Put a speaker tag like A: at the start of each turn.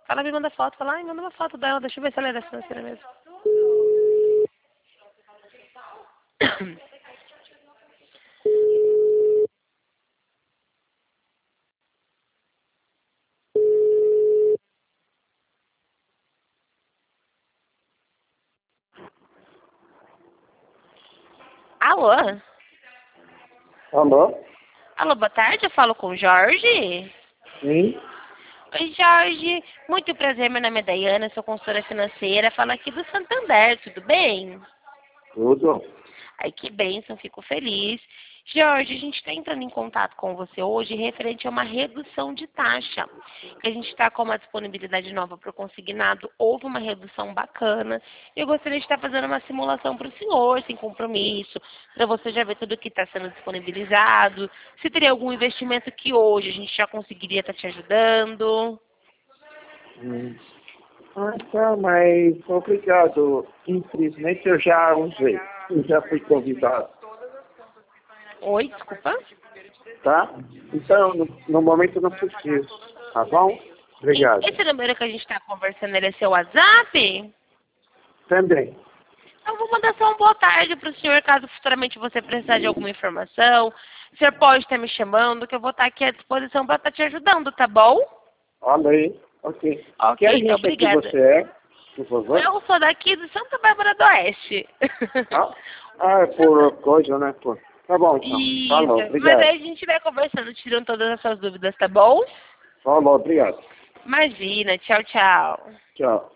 A: Ela me manda foto, fala, ai, manda uma foto dela, deixa eu ver se ela é da financeira mesmo. Alô?
B: Alô?
A: Alô, boa tarde, eu falo com o Jorge.
B: Sim?
A: Oi, Jorge. Muito prazer, meu nome é Daiana, sou consultora financeira, falo aqui do Santander, tudo bem?
B: Tudo?
A: Ai, que bênção, fico feliz. Jorge, a gente está entrando em contato com você hoje referente a uma redução de taxa. Que a gente está com uma disponibilidade nova para o consignado, houve uma redução bacana. Eu gostaria de estar fazendo uma simulação para o senhor, sem compromisso, para você já ver tudo que está sendo disponibilizado, se teria algum investimento que hoje a gente já conseguiria estar te ajudando.
B: Ah, tá, mas obrigado. Infelizmente eu já usei. Eu já fui convidado,
A: Oi, desculpa.
B: tá? Então, no momento eu não preciso. Tá bom? Obrigado.
A: Esse número que a gente está conversando, ele é seu WhatsApp?
B: Também.
A: Eu vou mandar só uma boa tarde para o senhor, caso futuramente você precisar de alguma informação. O senhor pode estar me chamando, que eu vou estar aqui à disposição para estar te ajudando, tá bom?
B: Olha aí. Ok. Que
A: Ok,
B: agência que
A: obrigada.
B: você é, por favor?
A: Eu sou daqui de Santa Bárbara do Oeste.
B: É por coisa, né? Por... Tá bom, então. Falou,
A: Isso, mas
B: obrigado.
A: aí a gente vai conversando, tirando todas as suas dúvidas, tá bom?
B: Falou, obrigado.
A: Imagina, tchau, tchau.
B: Tchau.